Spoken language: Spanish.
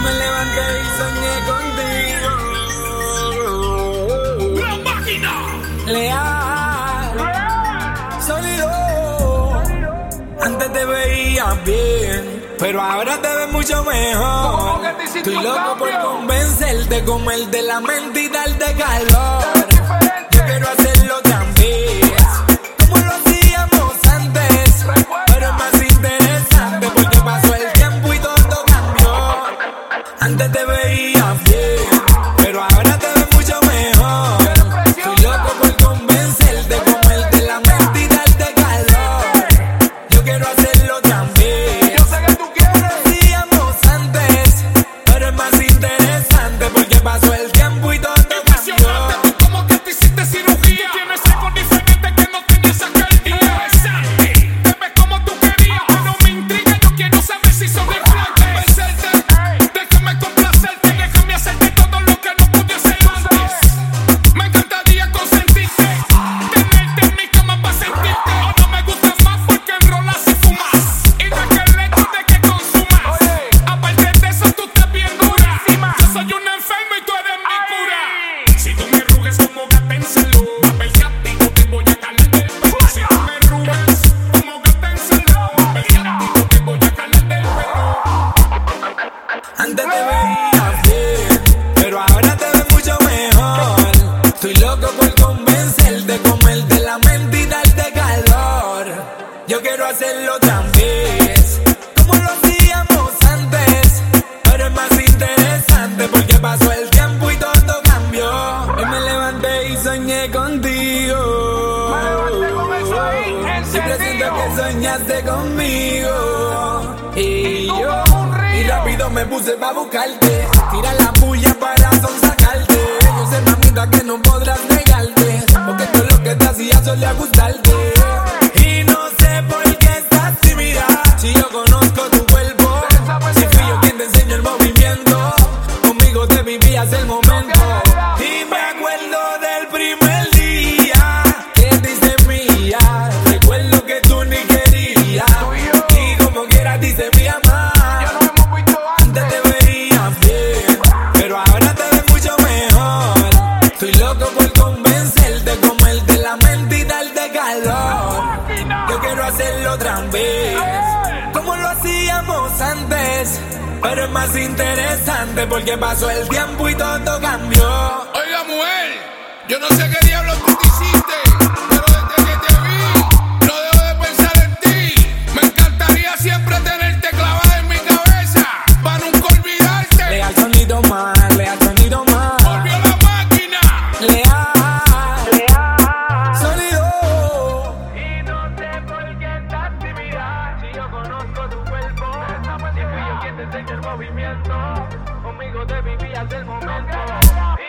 me levanté y soñé contigo. ¡La máquina! Leal, sólido. Antes te veía bien, pero ahora te ves mucho mejor. Estoy loco por convencerte, comerte la mente y darte calor. Yo quiero hacerlo otra vez, como lo hacíamos antes, pero es más interesante porque pasó el tiempo y todo cambió. Antes te veía bien, pero ahora te ves mucho mejor. Estoy loco por convencerte, comerte la mente y darte calor. Yo quiero hacerlo otra vez. Yo sé que tú quieres. Lo hacíamos antes, pero es más interesante porque pasó el tiempo y todo cambió. Impresionante, tú como que te hiciste cirugía. Tú tienes algo diferente que no tenías aquel día. Interesante, te ves como tú querías, pero me intriga. Yo quiero saber si son de convencerte. Déjame complacerte, déjame hacerte todo lo que no pude hacer antes. Me encantaría consentirte, tenerte en mi cama para sentirte. O no me gustas más porque enrolas y fumas, y no es que el hecho de que consumas. Aparte de eso, tú estás bien dura. Yo soy un enfermo y tú eres mi cura. Si tú me ruges como gata en salud, papel gático te voy a calar del pelo. Si tú me ruges como gata en salud, papel gático te voy a calar del pelo. Antes te veía bien, pero ahora te ves mucho mejor. Estoy loco por convencerte, comerte la mente y darte calor. Yo quiero hacerlo otra vez, como lo hacíamos antes, pero es más interesante porque pasó el tiempo y todo cambió. Hoy me levanté y soñé contigo. Siempre siento que soñaste conmigo. Y rápido me puse pa' buscarte. Tira la puya para sonsacarte. Yo sé, mamita, que no podrás negarte, porque todo lo que te hacía solía gustarte. Y no sé por qué estás tímida, si yo conozco tu cuerpo. Si fui yo quien te enseñó el movimiento, conmigo te vivías el momento. Y me acuerdo del primer día que te hice mía. Recuerdo que tú ni querías, y como quieras dice mi amor. Antes te veía bien, pero ahora te ves mucho mejor. Estoy loco por convencerte, comerte la mente y darte calor. Yo quiero hacerlo otra vez, como lo hacíamos antes, pero es más interesante porque pasó el tiempo y todo cambió. Oiga, mujer, yo no sé qué diablos tú te hiciste, pero desde que te vi, no dejo de pensar en ti. Me encantaría siempre tenerte clavada en mi cabeza, para nunca olvidarte. Leal, sonido más, leal, sonido más. Volvió la máquina. Leal, sólido. Y no sé por qué estás tímida, si yo conozco tu cuerpo. Si fui yo quien te enseñó el movimiento, conmigo te vivías el momento.